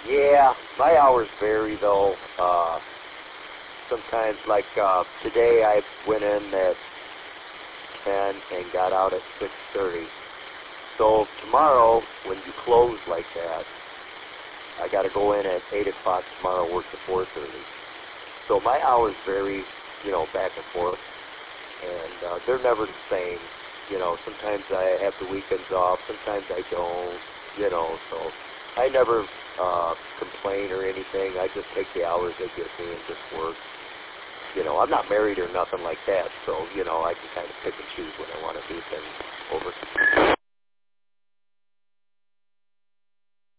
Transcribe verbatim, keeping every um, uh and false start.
Yeah, my hours vary though. Uh, sometimes, like uh, today, I went in at ten and got out at six thirty. So tomorrow, when you close like that, I got to go in at eight o'clock tomorrow, work to four thirty. So my hours vary, you know, back and forth, and uh, they're never the same. You know, sometimes I have the weekends off, sometimes I don't, you know, so I never uh, complain or anything. I just take the hours they give me and just work. You know, I'm not married or nothing like that, so, you know, I can kind of pick and choose when I want to do things over.